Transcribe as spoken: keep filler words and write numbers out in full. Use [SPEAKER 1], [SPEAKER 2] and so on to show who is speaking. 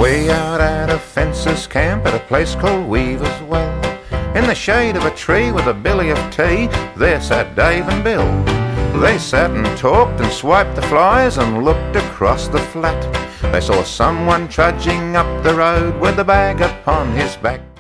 [SPEAKER 1] Way out at a fencer's camp at a place called Weaver's Well, in the shade of a tree with a billy of tea, there sat Dave and Bill. They sat and talked and swiped the flies and looked across the flat. They saw someone trudging up the road with a bag upon his back.